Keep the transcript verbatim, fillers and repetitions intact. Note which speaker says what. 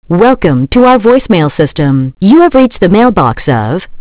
Speaker 1: Welcome to our voicemail system. You have reached the mailbox of